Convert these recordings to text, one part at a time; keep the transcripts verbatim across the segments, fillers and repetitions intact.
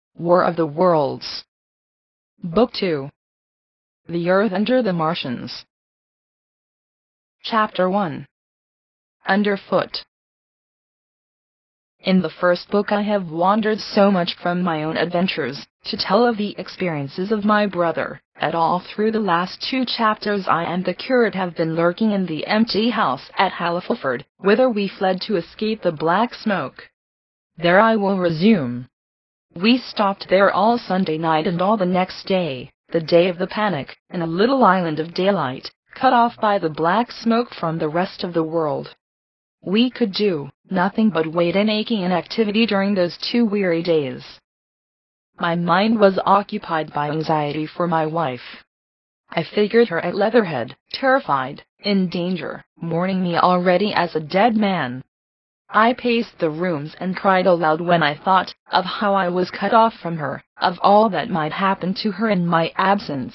War of the Worlds. Book two. The Earth Under the Martians. Chapter one. Underfoot. In the first book I have wandered so much from my own adventures, to tell of the experiences of my brother, that all through the last two chapters I and the curate have been lurking in the empty house at Halliford, whither we fled to escape the black smoke. There I will resume. We stopped there all Sunday night and all the next day, the day of the panic, in a little island of daylight, cut off by the black smoke from the rest of the world. We could do nothing but wait in aching inactivity during those two weary days. My mind was occupied by anxiety for my wife. I figured her at Leatherhead, terrified, in danger, mourning me already as a dead man. I paced the rooms and cried aloud when I thought of how I was cut off from her, of all that might happen to her in my absence.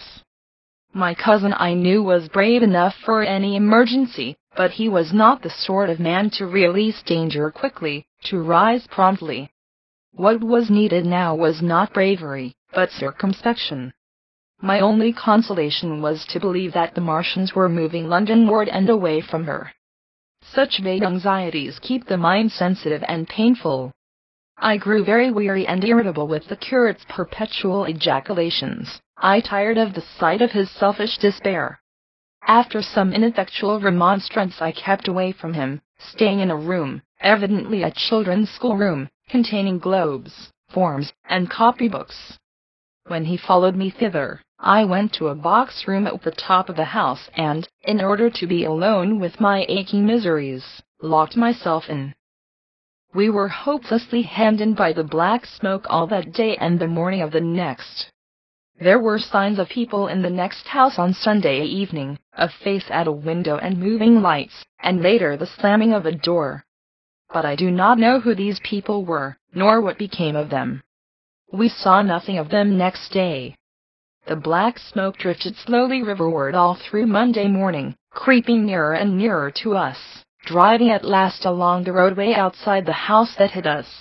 My cousin I knew was brave enough for any emergency, but he was not the sort of man to release danger quickly, to rise promptly. What was needed now was not bravery, but circumspection. My only consolation was to believe that the Martians were moving Londonward and away from her. Such vague anxieties keep the mind sensitive and painful. I grew very weary and irritable with the curate's perpetual ejaculations. I tired of the sight of his selfish despair. After some ineffectual remonstrance I kept away from him, staying in a room, evidently a children's schoolroom, containing globes, forms, and copybooks. When he followed me thither, I went to a box room at the top of the house and, in order to be alone with my aching miseries, locked myself in. We were hopelessly hemmed in by the black smoke all that day and the morning of the next. There were signs of people in the next house on Sunday evening, a face at a window and moving lights, and later the slamming of a door. But I do not know who these people were, nor what became of them. We saw nothing of them next day. The black smoke drifted slowly riverward all through Monday morning, creeping nearer and nearer to us, driving at last along the roadway outside the house that hid us.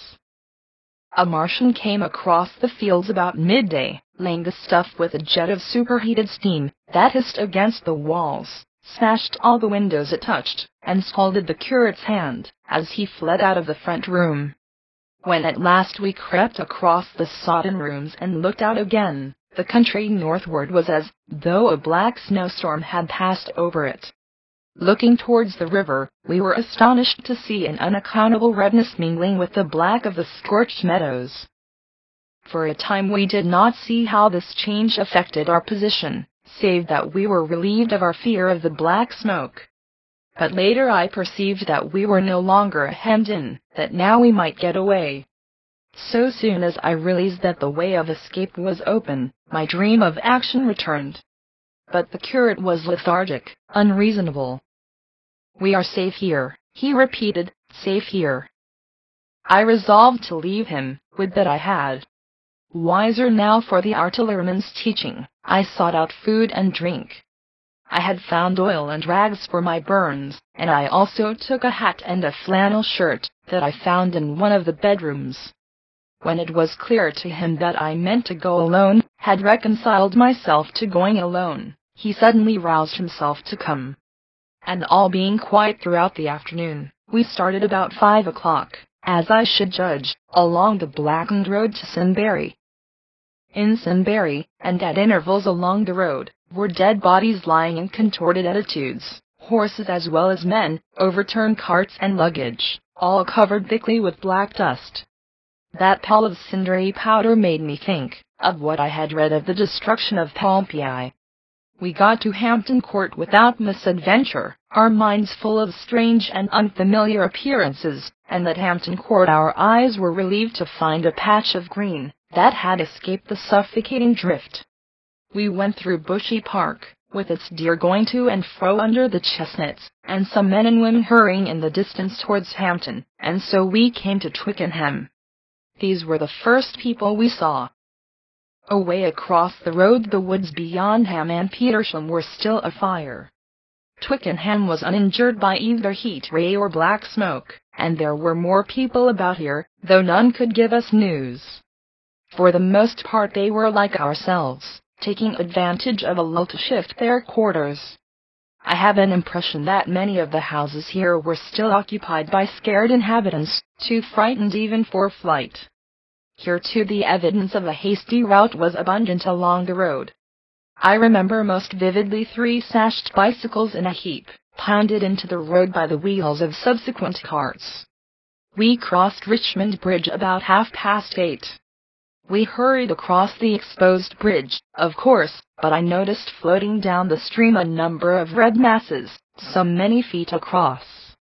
A Martian came across the fields about midday, laying the stuff with a jet of superheated steam that hissed against the walls, smashed all the windows it touched, and scalded the curate's hand as he fled out of the front room. When at last we crept across the sodden rooms and looked out again, the country northward was as though a black snowstorm had passed over it. Looking towards the river, we were astonished to see an unaccountable redness mingling with the black of the scorched meadows. For a time we did not see how this change affected our position, save that we were relieved of our fear of the black smoke. But later I perceived that we were no longer hemmed in, that now we might get away. So soon as I realized that the way of escape was open, my dream of action returned. But the curate was lethargic, unreasonable. "We are safe here," he repeated, "safe here." I resolved to leave him, would that I had. Wiser now for the artilleryman's teaching, I sought out food and drink. I had found oil and rags for my burns, and I also took a hat and a flannel shirt that I found in one of the bedrooms. When it was clear to him that I meant to go alone, had reconciled myself to going alone, he suddenly roused himself to come. And all being quiet throughout the afternoon, we started about five o'clock, as I should judge, along the blackened road to Sunbury. In Sunbury, and at intervals along the road, were dead bodies lying in contorted attitudes, horses as well as men, overturned carts and luggage, all covered thickly with black dust. That pall of cindery powder made me think of what I had read of the destruction of Pompeii. We got to Hampton Court without misadventure, our minds full of strange and unfamiliar appearances, and at Hampton Court our eyes were relieved to find a patch of green that had escaped the suffocating drift. We went through Bushy Park, with its deer going to and fro under the chestnuts, and some men and women hurrying in the distance towards Hampton, and so we came to Twickenham. These were the first people we saw. Away across the road the woods beyond Ham and Petersham were still afire. Twickenham was uninjured by either heat ray or black smoke, and there were more people about here, though none could give us news. For the most part they were like ourselves, taking advantage of a lull to shift their quarters. I have an impression that many of the houses here were still occupied by scared inhabitants, too frightened even for flight. Here too the evidence of a hasty rout was abundant along the road. I remember most vividly three sashed bicycles in a heap, pounded into the road by the wheels of subsequent carts. We crossed Richmond Bridge about half past eight. We hurried across the exposed bridge, of course, but I noticed floating down the stream a number of red masses, some many feet across.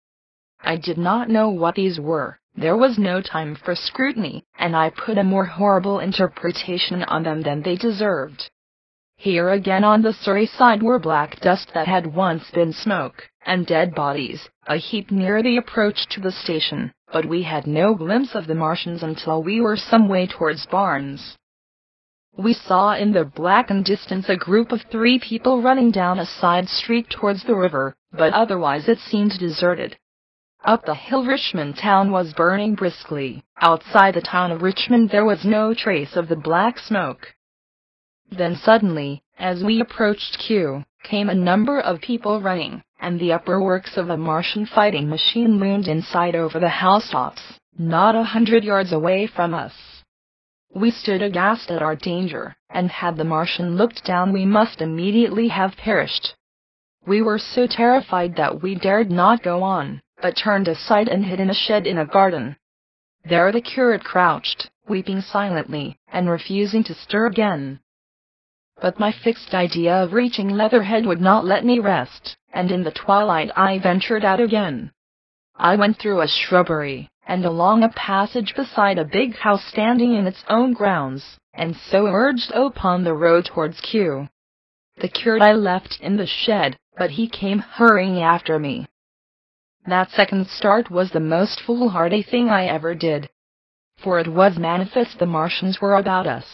I did not know what these were. There was no time for scrutiny, and I put a more horrible interpretation on them than they deserved. Here again on the Surrey side were black dust that had once been smoke, and dead bodies, a heap near the approach to the station, but we had no glimpse of the Martians until we were some way towards Barnes. We saw in the blackened distance a group of three people running down a side street towards the river, but otherwise it seemed deserted. Up the hill Richmond town was burning briskly. Outside the town of Richmond there was no trace of the black smoke. Then suddenly, as we approached Kew, came a number of people running, and the upper works of a Martian fighting machine loomed in sight over the housetops, not a hundred yards away from us. We stood aghast at our danger, and had the Martian looked down we must immediately have perished. We were so terrified that we dared not go on, but turned aside and hid in a shed in a garden. There the curate crouched, weeping silently, and refusing to stir again. But my fixed idea of reaching Leatherhead would not let me rest, and in the twilight I ventured out again. I went through a shrubbery, and along a passage beside a big house standing in its own grounds, and so emerged upon the road towards Kew. The curate I left in the shed, but he came hurrying after me. That second start was the most foolhardy thing I ever did, for it was manifest the Martians were about us.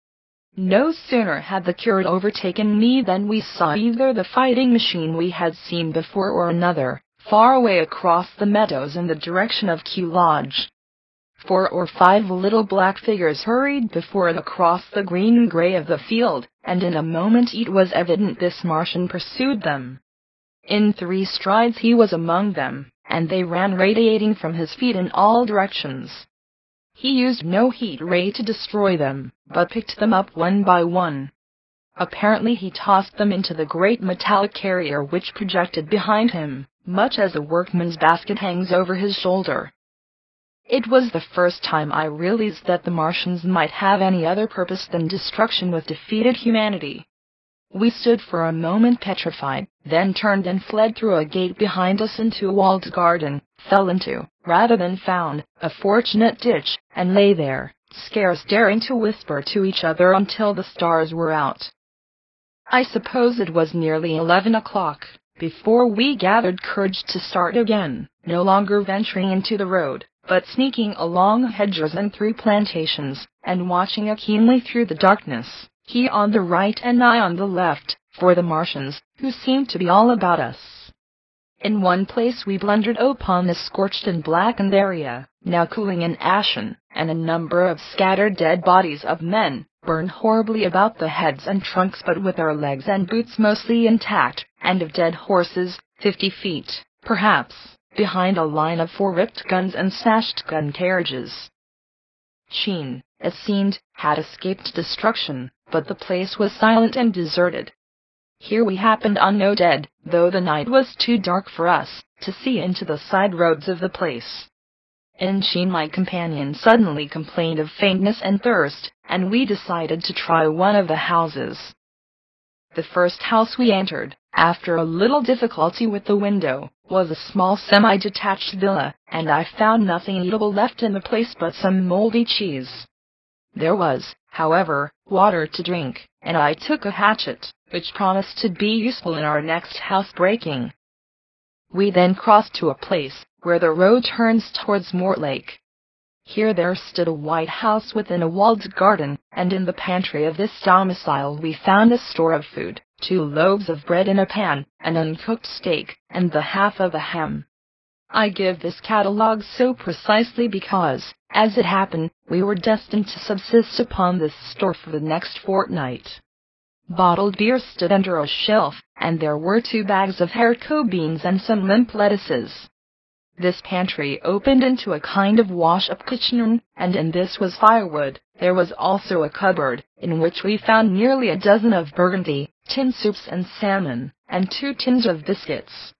No sooner had the curate overtaken me than we saw either the fighting machine we had seen before or another, far away across the meadows in the direction of Kew Lodge. Four or five little black figures hurried before it across the green and grey of the field, and in a moment it was evident this Martian pursued them. In three strides he was among them, and they ran radiating from his feet in all directions. He used no heat ray to destroy them, but picked them up one by one. Apparently he tossed them into the great metallic carrier which projected behind him, much as a workman's basket hangs over his shoulder. It was the first time I realized that the Martians might have any other purpose than destruction with defeated humanity. We stood for a moment petrified, then turned and fled through a gate behind us into a walled garden, fell into, rather than found, a fortunate ditch, and lay there, scarce daring to whisper to each other until the stars were out. I suppose it was nearly eleven o'clock before we gathered courage to start again, no longer venturing into the road, but sneaking along hedges and through plantations, and watching keenly through the darkness, he on the right and I on the left, for the Martians, who seemed to be all about us. In one place we blundered upon a scorched and blackened area, now cooling and ashen, and a number of scattered dead bodies of men, burned horribly about the heads and trunks but with our legs and boots mostly intact, and of dead horses, fifty feet, perhaps, behind a line of four ripped guns and smashed gun carriages. Sheen, it seemed, had escaped destruction, but the place was silent and deserted. Here we happened on no dead, though the night was too dark for us to see into the side roads of the place. And Sheen, my companion, suddenly complained of faintness and thirst, and we decided to try one of the houses. The first house we entered, after a little difficulty with the window, was a small semi-detached villa, and I found nothing eatable left in the place but some moldy cheese. There was, however, water to drink, and I took a hatchet, which promised to be useful in our next housebreaking. We then crossed to a place where the road turns towards Mortlake. Here there stood a white house within a walled garden, and in the pantry of this domicile we found a store of food, two loaves of bread in a pan, an uncooked steak, and the half of a ham. I give this catalogue so precisely because, as it happened, we were destined to subsist upon this store for the next fortnight. Bottled beer stood under a shelf, and there were two bags of haricot beans and some limp lettuces. This pantry opened into a kind of wash-up kitchen, and in this was firewood. There was also a cupboard, in which we found nearly a dozen of burgundy, tin soups and salmon, and two tins of biscuits.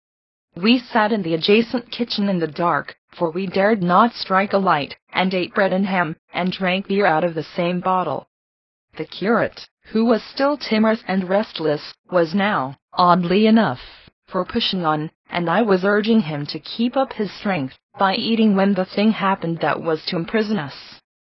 We sat in the adjacent kitchen in the dark, for we dared not strike a light, and ate bread and ham, and drank beer out of the same bottle. The curate, who was still timorous and restless, was now, oddly enough, for pushing on, and I was urging him to keep up his strength by eating when the thing happened that was to imprison us.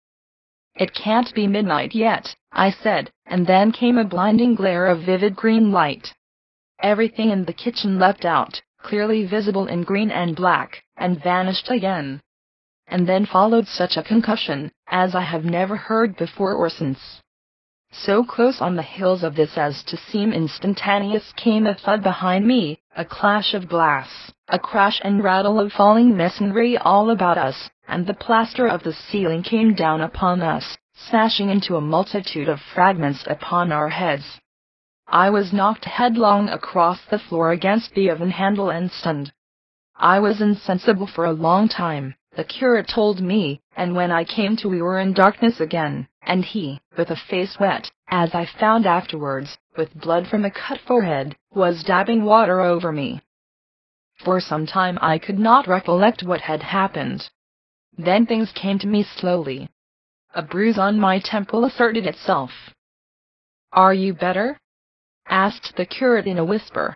"It can't be midnight yet," I said, and then came a blinding glare of vivid green light. Everything in the kitchen leapt out, clearly visible in green and black, and vanished again. And then followed such a concussion as I have never heard before or since. So close on the heels of this as to seem instantaneous came a thud behind me, a clash of glass, a crash and rattle of falling masonry all about us, and the plaster of the ceiling came down upon us, smashing into a multitude of fragments upon our heads. I was knocked headlong across the floor against the oven handle and stunned. I was insensible for a long time, the curate told me, and when I came to we were in darkness again, and he, with a face wet, as I found afterwards, with blood from a cut forehead, was dabbing water over me. For some time I could not recollect what had happened. Then things came to me slowly. A bruise on my temple asserted itself. "Are you better?" asked the curate in a whisper.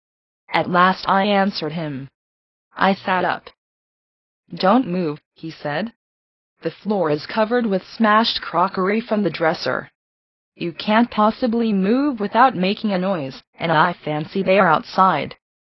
At last I answered him. I sat up. "Don't move," he said. "The floor is covered with smashed crockery from the dresser. You can't possibly move without making a noise, and I fancy they are outside."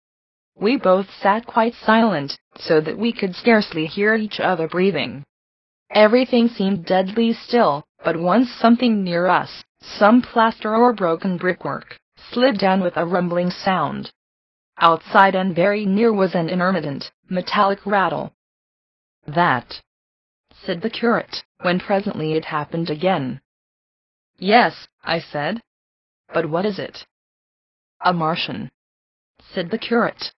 We both sat quite silent, so that we could scarcely hear each other breathing. Everything seemed deadly still, but once something near us, some plaster or broken brickwork, slid down with a rumbling sound. Outside and very near was an intermittent, metallic rattle. "That," said the curate, when presently it happened again. "Yes," I said. "But what is it?" "A Martian," said the curate.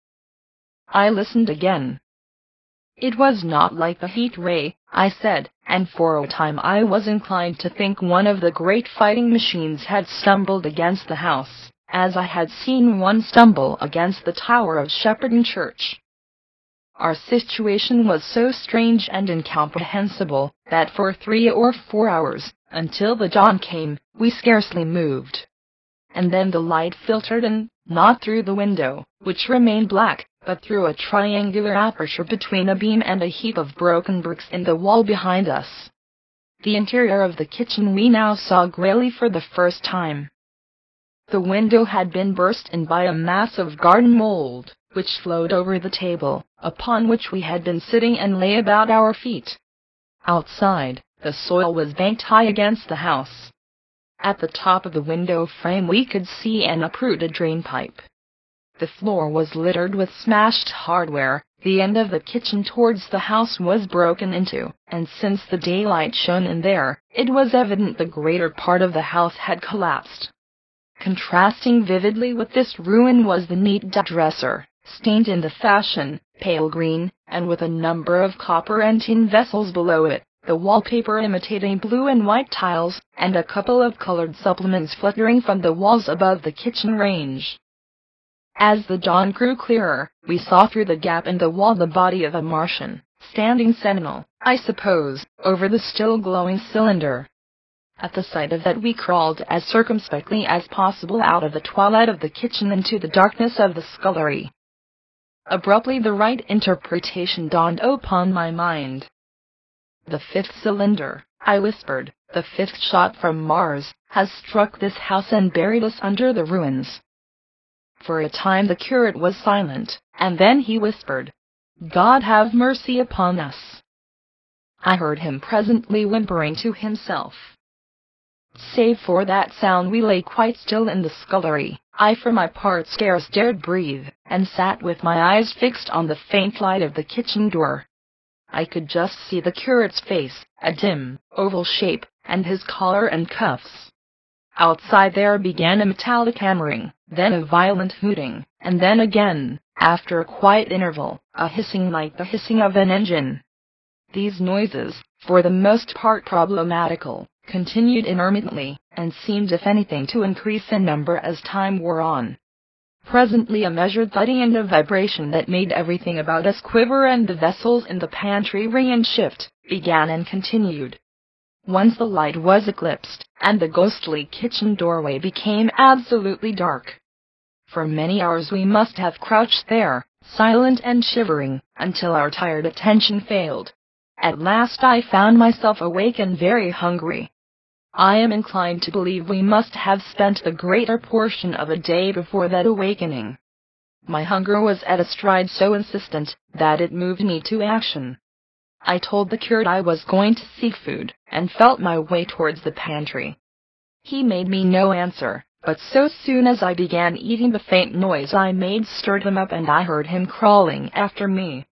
I listened again. "It was not like the heat ray," I said, and for a time I was inclined to think one of the great fighting machines had stumbled against the house, as I had seen one stumble against the tower of Shepperton Church. Our situation was so strange and incomprehensible that for three or four hours, until the dawn came, we scarcely moved. And then the light filtered in, not through the window, which remained black, but through a triangular aperture between a beam and a heap of broken bricks in the wall behind us. The interior of the kitchen we now saw greyly for the first time. The window had been burst in by a mass of garden mold, which flowed over the table, upon which we had been sitting and lay about our feet. Outside, the soil was banked high against the house. At the top of the window frame we could see an uprooted drainpipe. The floor was littered with smashed hardware, the end of the kitchen towards the house was broken into, and since the daylight shone in there, it was evident the greater part of the house had collapsed. Contrasting vividly with this ruin was the neat dresser, stained in the fashion, pale green, and with a number of copper and tin vessels below it, the wallpaper imitating blue and white tiles, and a couple of colored supplements fluttering from the walls above the kitchen range. As the dawn grew clearer, we saw through the gap in the wall the body of a Martian, standing sentinel, I suppose, over the still glowing cylinder. At the sight of that we crawled as circumspectly as possible out of the twilight of the kitchen into the darkness of the scullery. Abruptly the right interpretation dawned upon my mind. "The fifth cylinder," I whispered, "the fifth shot from Mars, has struck this house and buried us under the ruins." For a time the curate was silent, and then he whispered, "God have mercy upon us." I heard him presently whimpering to himself. Save for that sound we lay quite still in the scullery, I for my part scarce dared breathe, and sat with my eyes fixed on the faint light of the kitchen door. I could just see the curate's face, a dim, oval shape, and his collar and cuffs. Outside there began a metallic hammering, then a violent hooting, and then again, after a quiet interval, a hissing like the hissing of an engine. These noises, for the most part problematical, continued intermittently, and seemed if anything to increase in number as time wore on. Presently a measured thudding and a vibration that made everything about us quiver and the vessels in the pantry ring and shift, began and continued. Once the light was eclipsed, and the ghostly kitchen doorway became absolutely dark. For many hours we must have crouched there, silent and shivering, until our tired attention failed. At last I found myself awake and very hungry. I am inclined to believe we must have spent the greater portion of a day before that awakening. My hunger was at a stride so insistent that it moved me to action. I told the curate I was going to seek food, and felt my way towards the pantry. He made me no answer, but so soon as I began eating the faint noise I made stirred him up and I heard him crawling after me.